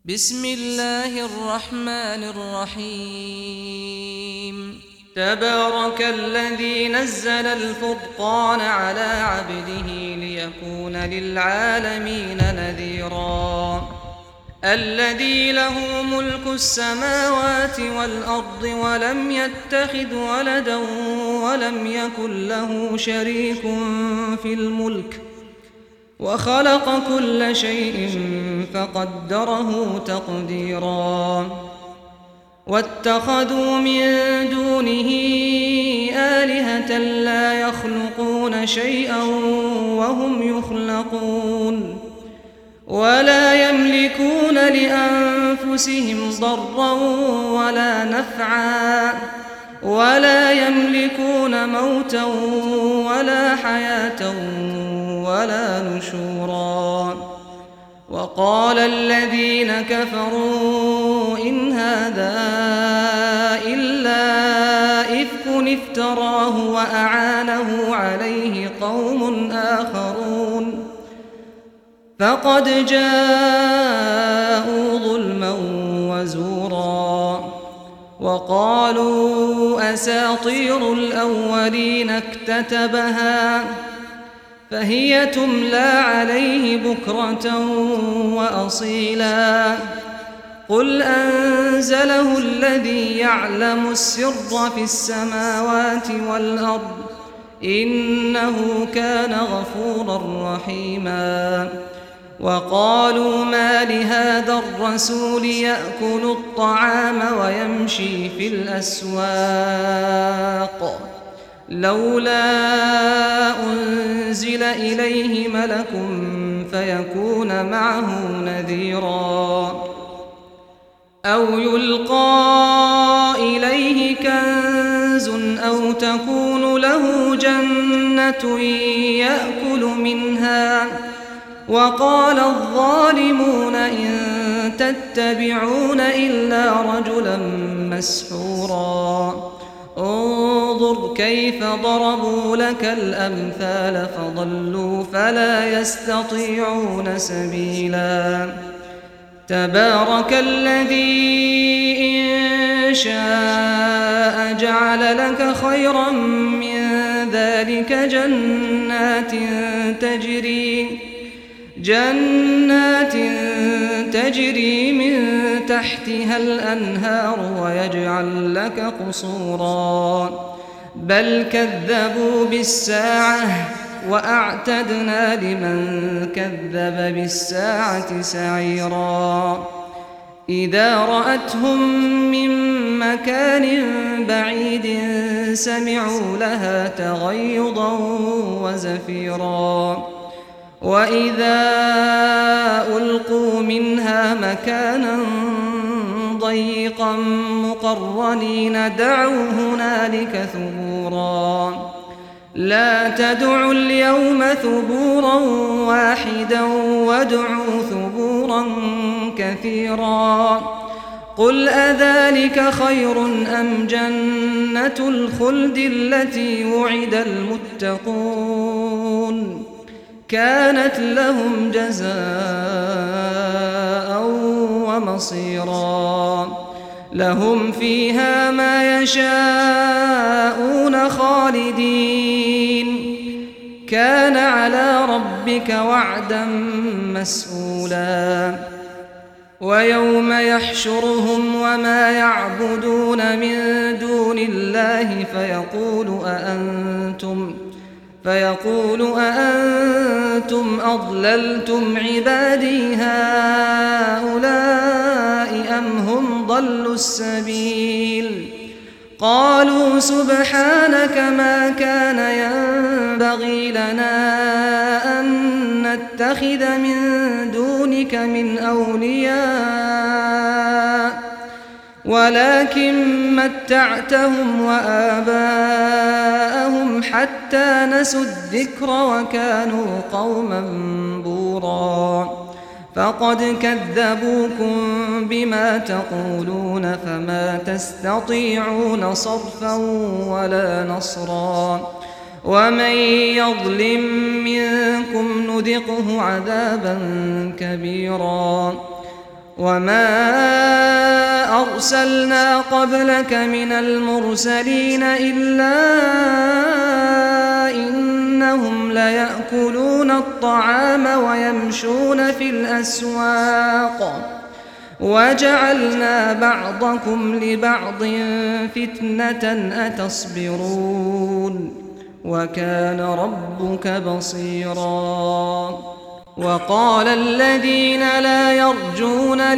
بسم الله الرحمن الرحيم. تبارك الذي نزل الفرقان على عبده ليكون للعالمين نذيرا. الذي له ملك السماوات والأرض ولم يتخذ ولدا ولم يكن له شريك في الملك وخلق كل شيء فقدره تقديرا. واتخذوا من دونه آلهة لا يخلقون شيئا وهم يخلقون ولا يملكون لأنفسهم ضرا ولا نفعا ولا يملكون موتا ولا حياة ولا نشورا. وقال الذين كفروا إن هذا إلا إفك افتراه وأعانه عليه قوم آخرون فقد جاءوا ظلما وزورا. وقالوا أساطير الأولين اكتتبها فهي تملى عليه بكرة وأصيلا. قل أنزله الذي يعلم السر في السماوات والأرض إنه كان غفورا رحيما. وقالوا ما لهذا الرسول يأكل الطعام ويمشي في الأسواق لولا أنزل إليه ملك فيكون معه نذيرا أو يلقى إليه كنز أو تكون له جنة يأكل منها. وقال الظالمون إن تتبعون إلا رجلا مسحورا. انظر كيف ضربوا لك الأمثال فضلوا فلا يستطيعون سبيلا. تبارك الذي إن شاء جعل لك خيرا من ذلك جنات تجري من تحتها الأنهار ويجعل لك قصورا. بل كذبوا بالساعة وأعتدنا لمن كذب بالساعة سعيرا. إذا رأتهم من مكان بعيد سمعوا لها تغيظا وزفيرا. وإذا ألقوا منها مكانا ضيقا مقرنين دعوا هنالك ثبورا. لا تدعوا اليوم ثبورا واحدا وادعوا ثبورا كثيرا. قل أذلك خير أم جنة الخلد التي وعد المتقون كانت لهم جزاء ومصيرا. لهم فيها ما يشاءون خالدين كان على ربك وعدا مسئولا. ويوم يحشرهم وما يعبدون من دون الله فيقول أأنتم أضللتم عبادي هؤلاء أم هم ضلوا السبيل. قالوا سبحانك ما كان ينبغي لنا أن نتخذ من دونك من أولياء ولكن متعتهم وآباءهم حتى نسوا الذكر وكانوا قوما بورا. فقد كذبوكم بما تقولون فما تستطيعون صرفا ولا نصرا. ومن يظلم منكم نذقه عذابا كبيرا. وما أرسلنا قبلك من المرسلين إلا إنهم ليأكلون الطعام ويمشون في الأسواق وجعلنا بعضكم لبعض فتنة أتصبرون وكان ربك بصيرا. وقال الذين لا يرجون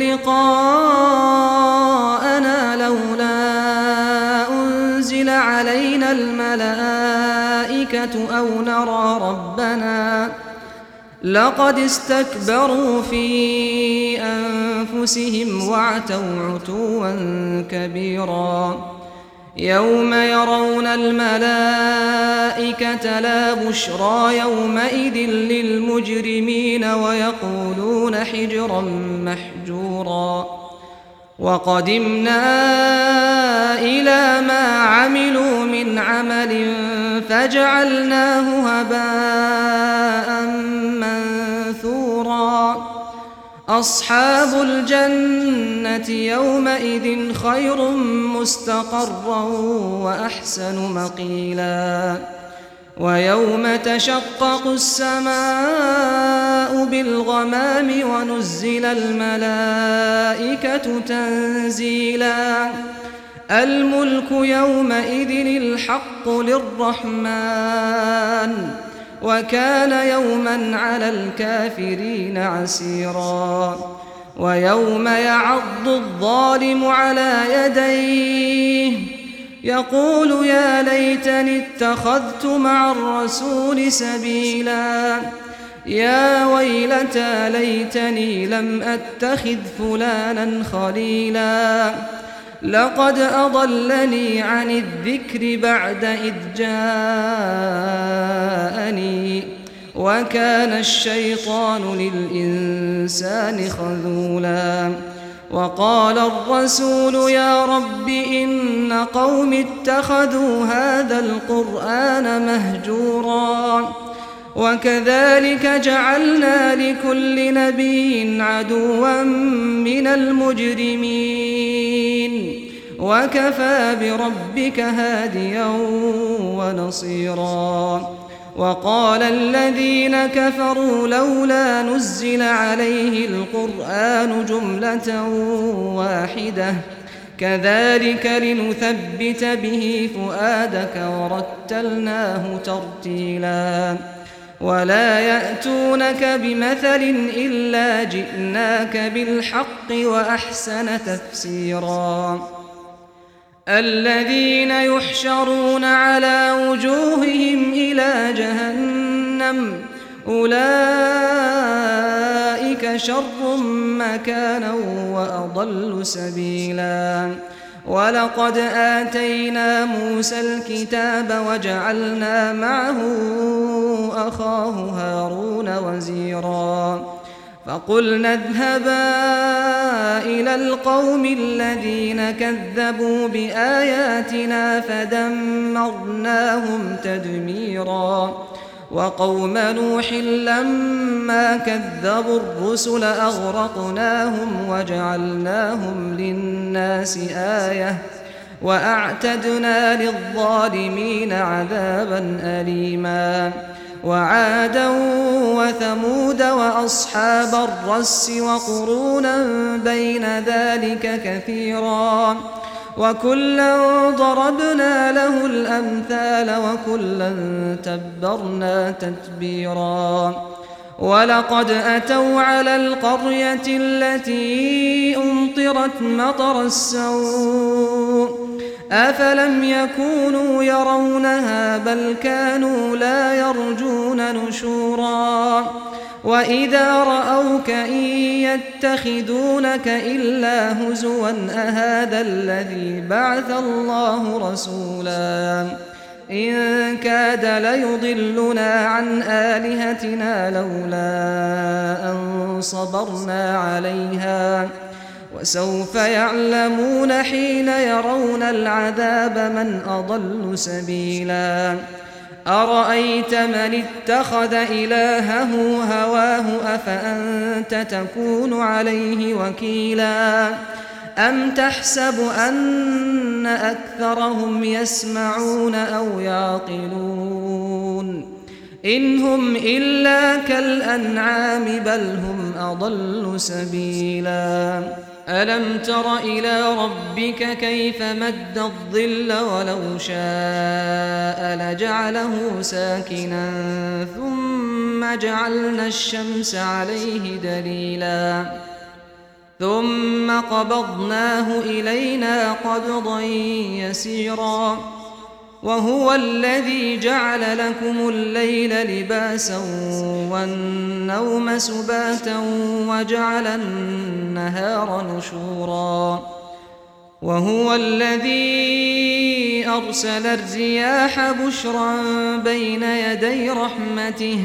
لقاءنا لولا أنزل علينا الملائكة أو نرى ربنا لقد استكبروا في أنفسهم وعتوا عتوا كبيرا. يوم يرون الملائكة لا بشرى يومئذ للمجرمين ويقولون حجرا محجورا. وقدمنا إلى ما عملوا من عمل فجعلناه هباء منثورا. أصحاب الجنة يومئذ خير مستقرا وأحسن مقيلا. ويوم تشقق السماء بالغمام ونزل الملائكة تنزيلا. الملك يومئذ الحق للرحمن وكان يوما على الكافرين عسيرا. ويوم يعض الظالم على يديه يقول يا ليتني اتخذت مع الرسول سبيلا. يا ويلتى ليتني لم أتخذ فلانا خليلا. لقد أضلني عن الذكر بعد إذ جاءني وكان الشيطان للإنسان خذولا. وقال الرسول يا رب إن قوم اتخذوا هذا القرآن مهجورا. وكذلك جعلنا لكل نبي عدوا من المجرمين وكفى بربك هاديا ونصيرا. وقال الذين كفروا لولا نزل عليه القرآن جملة واحدة كذلك لنثبت به فؤادك ورتلناه ترتيلا. ولا يأتونك بمثل إلا جئناك بالحق وأحسن تفسيرا. الذين يحشرون على وجوههم إلى جهنم أولئك شر مكانا وأضل سبيلا. ولقد آتينا موسى الكتاب وجعلنا معه أخاه هارون وزيرا. فقلنا اذهبا إلى القوم الذين كذبوا بآياتنا فدمرناهم تدميرا. وقوم نوح لما كذبوا الرسل أغرقناهم وجعلناهم للناس آية وأعتدنا للظالمين عذابا أليما. وعادا وثمود وأصحاب الرس وقرونا بين ذلك كثيرا. وكلا ضربنا له الأمثال وكلا تبرنا تتبيرا. ولقد أتوا على القرية التي أمطرت مطر السوء أفلم يكونوا يرونها بل كانوا لا يرجون نشورا. وإذا رأوك إن يتخذونك إلا هزوا أهذا الذي بعث الله رسولا إن كاد ليضلنا عن آلهتنا لولا أن صبرنا عليها وسوف يعلمون حين يرون العذاب من أضل سبيلا. أرأيت من اتخذ إلهه هواه أفأنت تكون عليه وكيلا أم تحسب أن أكثرهم يسمعون أو يعقلون إن هم إلا كالأنعام بل هم أضل سبيلا ألم تر إلى ربك كيف مد الظل ولو شاء لجعله ساكنا ثم جعلنا الشمس عليه دليلا ثم قبضناه إلينا قبضا يسيرا وهو الذي جعل لكم الليل لباسا والنوم سباتا وجعل النهار نشورا وهو الذي أرسل الرياح بشرا بين يدي رحمته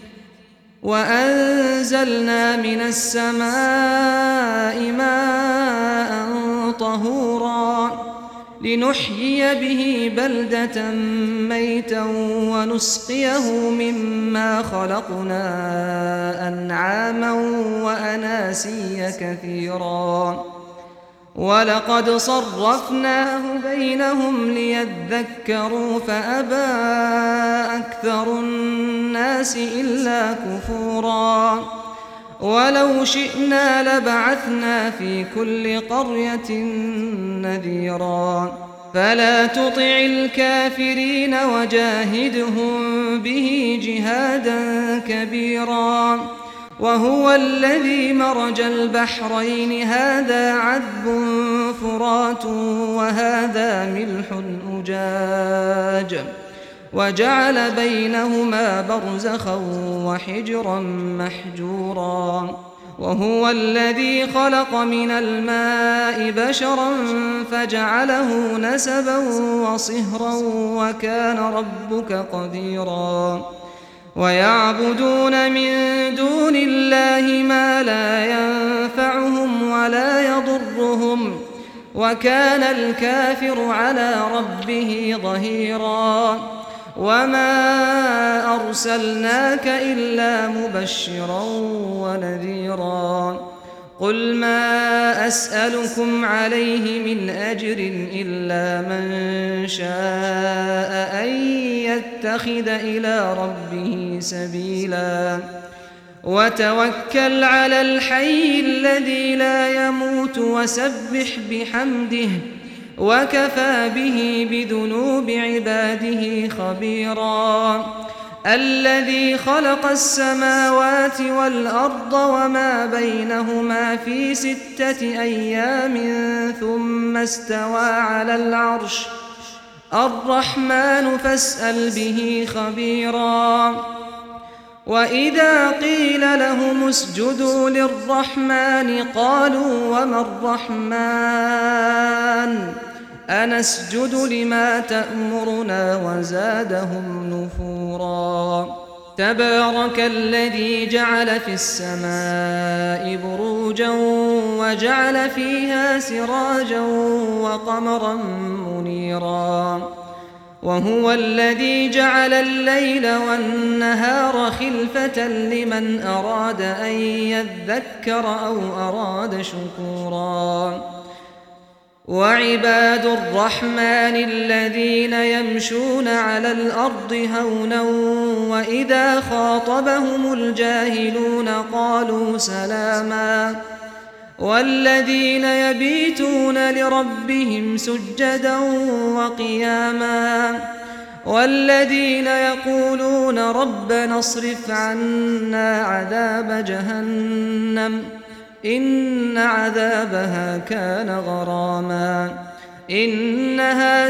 وأنزلنا من السماء ماء طهورا لنحيي به بلدة ميتا ونسقيه مما خلقنا أنعاما وأناسيا كثيرا ولقد صرفناه بينهم ليذكروا فأبى أكثر الناس إلا كفورا ولو شئنا لبعثنا في كل قرية نذيرا فلا تطع الكافرين وجاهدهم به جهادا كبيرا وهو الذي مرج البحرين هذا عذب فرات وهذا ملح أجاج وجعل بينهما برزخا وحجرا محجورا وهو الذي خلق من الماء بشرا فجعله نسبا وصهرا وكان ربك قديرا ويعبدون من دون الله ما لا ينفعهم ولا يضرهم وكان الكافر على ربه ظهيرا وما أرسلناك إلا مبشرا ونذيرا قل ما أسألكم عليه من أجر إلا من شاء أن يتخذ إلى ربه سبيلا وتوكل على الحي الذي لا يموت وسبح بحمده وكفى به بذنوب عباده خبيرا الذي خلق السماوات والأرض وما بينهما في 6 أيام ثم استوى على العرش الرحمن فاسأل به خبيرا وإذا قيل لهم اسجدوا للرحمن قالوا وما الرحمن أنسجد لما تأمرنا وزادهم نفورا تبارك الذي جعل في السماء بروجا وجعل فيها سراجا وقمرا منيرا وهو الذي جعل الليل والنهار خلفة لمن أراد أن يذكر أو أراد شكورا وعباد الرحمن الذين يمشون على الأرض هونا وإذا خاطبهم الجاهلون قالوا سلاما والذين يبيتون لربهم سجدا وقياما والذين يقولون ربنا اصرف عنا عذاب جهنم إن عذابها كان غراما إنها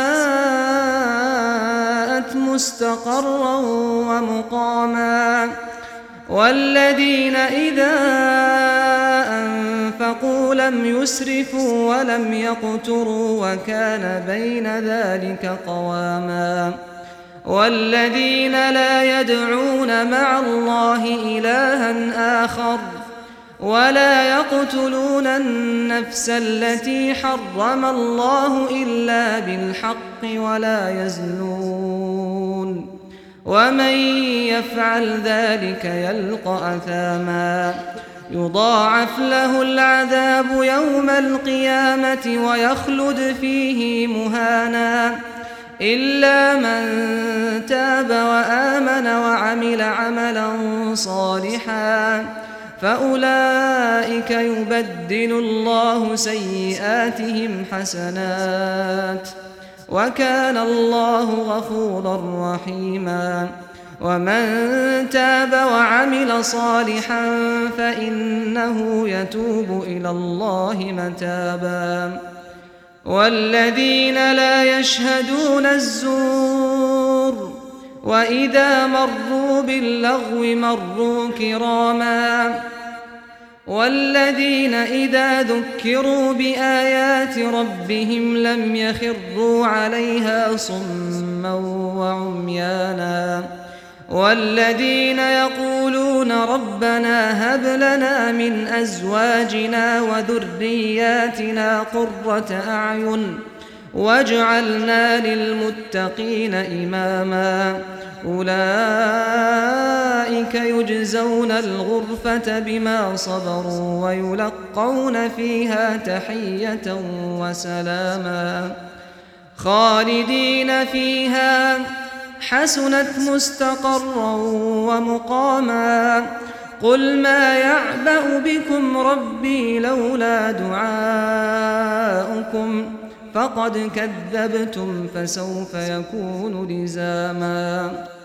ساءت مستقرا ومقاما والذين إذا أنفقوا لم يسرفوا ولم يقتروا وكان بين ذلك قواما والذين لا يدعون مع الله إلها آخر ولا يقتلون النفس التي حرم الله إلا بالحق ولا يزنون ومن يفعل ذلك يلقى أثاما يضاعف له العذاب يوم القيامة ويخلد فيه مهانا إلا من تاب وآمن وعمل عملا صالحا فأولئك يبدل الله سيئاتهم حسنات وكان الله غفورا رحيما ومن تاب وعمل صالحا فإنه يتوب إلى الله متابا والذين لا يشهدون الزور وإذا مروا باللغو مروا كراما والذين إذا ذكروا بآيات ربهم لم يخروا عليها صما وعميانا والذين يقولون ربنا هب لنا من أزواجنا وذرياتنا قرة أعين واجعلنا للمتقين إماما أولئك يجزون الغرفة بما صبروا ويلقون فيها تحية وسلاما خالدين فيها حسنت مستقرا ومقاما قل ما يعبأ بكم ربي لولا دعاؤكم فقد كذبتم فسوف يكون لزاما